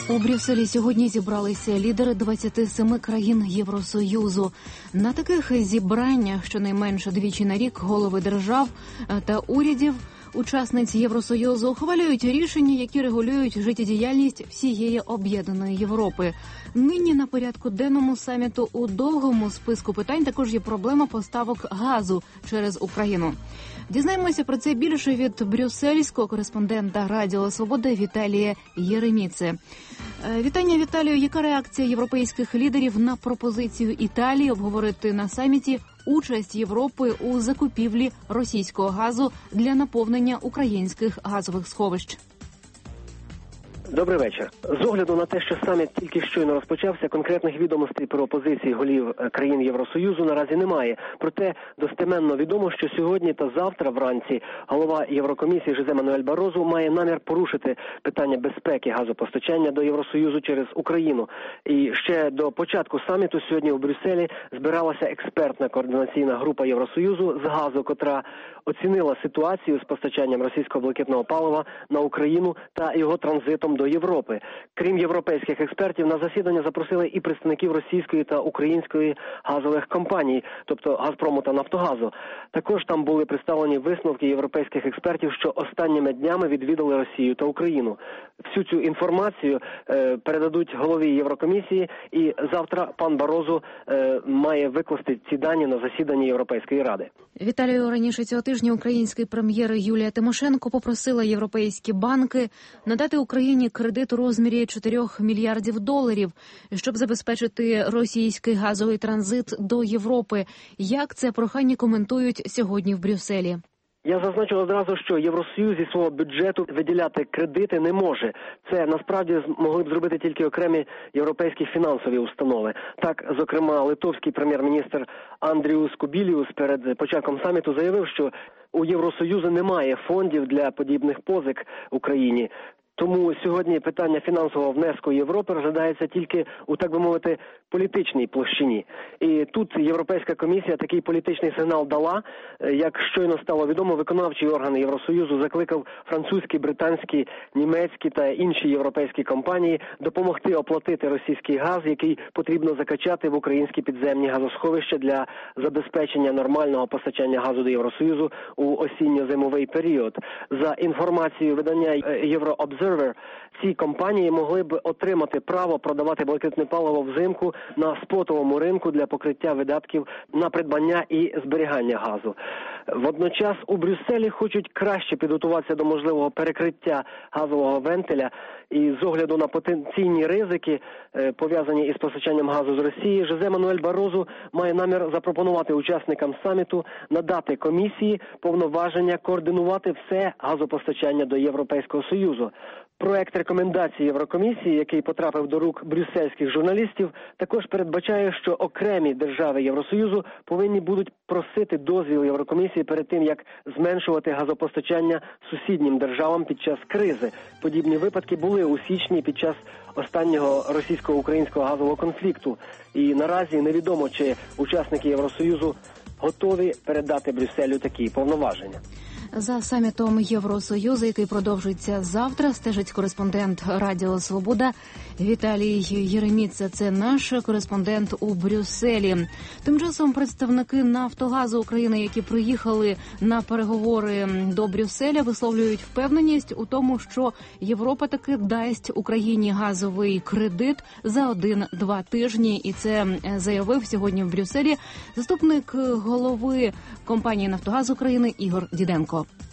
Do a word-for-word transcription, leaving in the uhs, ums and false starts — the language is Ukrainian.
У Брюсселі сьогодні зібралися лідери двадцяти семи країн Євросоюзу. На таких зібраннях щонайменше двічі на рік голови держав та урядів учасниць Євросоюзу ухвалюють рішення, які регулюють життєдіяльність всієї об'єднаної Європи. Нині на порядку денному саміту у довгому списку питань також є проблема поставок газу через Україну. Дізнаємося про це більше від брюссельського кореспондента Радіо Свобода Віталія Єреміци. Вітання, Віталію. Яка реакція європейських лідерів на пропозицію Італії обговорити на саміті участь Європи у закупівлі російського газу для наповнення українських газових сховищ? Добрий вечір. З огляду на те, що саміт тільки щойно розпочався, конкретних відомостей про позиції голів країн Євросоюзу наразі немає. Проте достеменно відомо, що сьогодні та завтра вранці голова Єврокомісії Жозе Мануель Барозу має намір порушити питання безпеки газопостачання до Євросоюзу через Україну. І ще до початку саміту сьогодні у Брюсселі збиралася експертна координаційна група Євросоюзу з газу, котра оцінила ситуацію з постачанням російського блакитного палива на Україну та його транзитом до Європи. Крім європейських експертів, на засідання запросили і представників російської та української газових компаній, тобто Газпрому та Нафтогазу. Також там були представлені висновки європейських експертів, що останніми днями відвідали Росію та Україну. Всю цю інформацію е, передадуть голові Єврокомісії, і завтра пан Барозу е, має викласти ці дані на засіданні Європейської ради. Віталію, раніше цього тижня український прем'єр Юлія Тимошенко попросила європейські банки надати Україні кредит у розмірі чотирьох мільярдів доларів, щоб забезпечити російський газовий транзит до Європи. Як це прохання коментують сьогодні в Брюсселі? Я зазначу одразу, що Євросоюз зі свого бюджету виділяти кредити не може. Це насправді могли б зробити тільки окремі європейські фінансові установи. Так, зокрема, литовський прем'єр-міністр Андріус Кубіліус перед початком саміту заявив, що у Євросоюзу немає фондів для подібних позик Україні. Тому сьогодні питання фінансового внеску Європи розглядається тільки у, так би мовити, політичній площині. І тут Європейська комісія такий політичний сигнал дала. Як щойно стало відомо, виконавчий орган Євросоюзу закликав французькі, британські, німецькі та інші європейські компанії допомогти оплатити російський газ, який потрібно закачати в українські підземні газосховища для забезпечення нормального постачання газу до Євросоюзу у осінньо-зимовий період. За інформацією видання Єврообзервер, ці компанії могли б отримати право продавати блакитне паливо взимку на спотовому ринку для покриття видатків на придбання і зберігання газу. Водночас у Брюсселі хочуть краще підготуватися до можливого перекриття газового вентиля, і з огляду на потенційні ризики, пов'язані із постачанням газу з Росії, Жозе Мануель Барозу має намір запропонувати учасникам саміту надати комісії повноваження координувати все газопостачання до Європейського Союзу. Проект рекомендацій Єврокомісії, який потрапив до рук брюссельських журналістів, також передбачає, що окремі держави Євросоюзу повинні будуть просити дозвіл Єврокомісії перед тим, як зменшувати газопостачання сусіднім державам під час кризи. Подібні випадки були у січні під час останнього російсько-українського газового конфлікту. І наразі невідомо, чи учасники Євросоюзу готові передати Брюсселю такі повноваження. За самітом Євросоюзу, який продовжується завтра, стежить кореспондент Радіо Свобода Віталій Єреміця. Це наш кореспондент у Брюсселі. Тим часом представники Нафтогазу України, які приїхали на переговори до Брюсселя, висловлюють впевненість у тому, що Європа таки дасть Україні газовий кредит за один-два тижні. І це заявив сьогодні в Брюсселі заступник голови компанії «Нафтогаз України» Ігор Діденко.